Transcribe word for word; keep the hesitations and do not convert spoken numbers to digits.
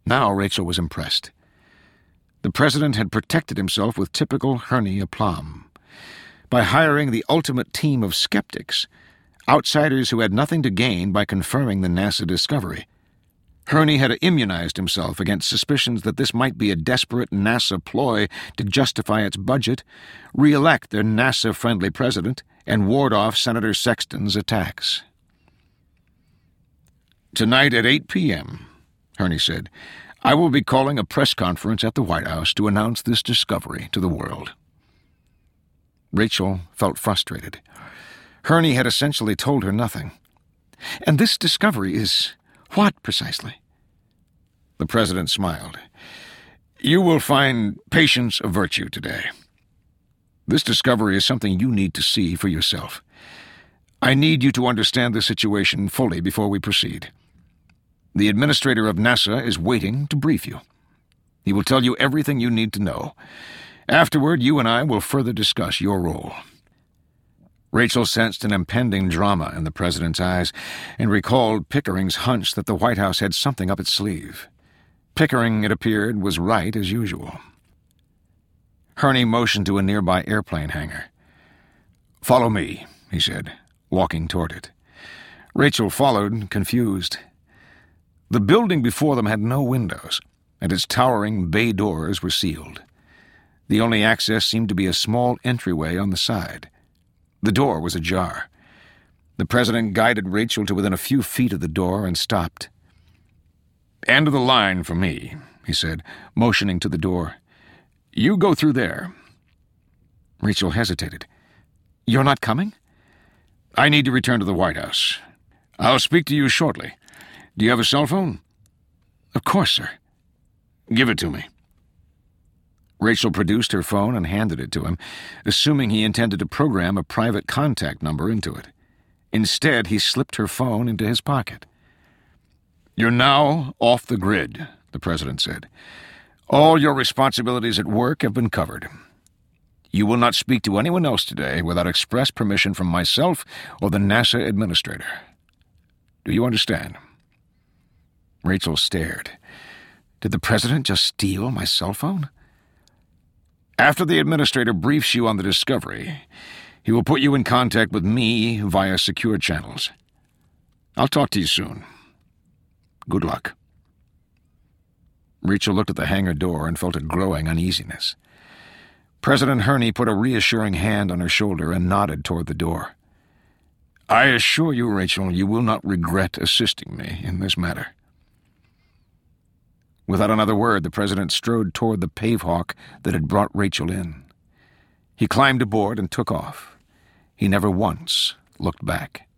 Now Rachel was impressed. The president had protected himself with typical Herney aplomb. By hiring the ultimate team of skeptics, outsiders who had nothing to gain by confirming the NASA discovery. Herney had immunized himself against suspicions that this might be a desperate NASA ploy to justify its budget, re-elect their NASA-friendly president, and ward off Senator Sexton's attacks. "Tonight at eight p.m., Herney said, "I will be calling a press conference at the White House to announce this discovery to the world." Rachel felt frustrated. Herney had essentially told her nothing. And this discovery is what, precisely? The president smiled. "You will find patience a virtue today. This discovery is something you need to see for yourself. I need you to understand the situation fully before we proceed. The administrator of NASA is waiting to brief you. He will tell you everything you need to know. Afterward, you and I will further discuss your role." Rachel sensed an impending drama in the president's eyes and recalled Pickering's hunch that the White House had something up its sleeve. Pickering, it appeared, was right as usual. Herney motioned to a nearby airplane hangar. "Follow me," he said, walking toward it. Rachel followed, confused. The building before them had no windows, and its towering bay doors were sealed. The only access seemed to be a small entryway on the side. The door was ajar. The president guided Rachel to within a few feet of the door and stopped. "End of the line for me," he said, motioning to the door. "You go through there." Rachel hesitated. "You're not coming?" "I need to return to the White House. I'll speak to you shortly. Do you have a cell phone?" "Of course, sir." "Give it to me." Rachel produced her phone and handed it to him, assuming he intended to program a private contact number into it. Instead, he slipped her phone into his pocket. "You're now off the grid," the president said. "All your responsibilities at work have been covered. You will not speak to anyone else today without express permission from myself or the NASA administrator. Do you understand?" Rachel stared. Did the president just steal my cell phone? "After the administrator briefs you on the discovery, he will put you in contact with me via secure channels. I'll talk to you soon. Good luck." Rachel looked at the hangar door and felt a growing uneasiness. President Herney put a reassuring hand on her shoulder and nodded toward the door. "I assure you, Rachel, you will not regret assisting me in this matter." Without another word, the president strode toward the pavehawk that had brought Rachel in. He climbed aboard and took off. He never once looked back.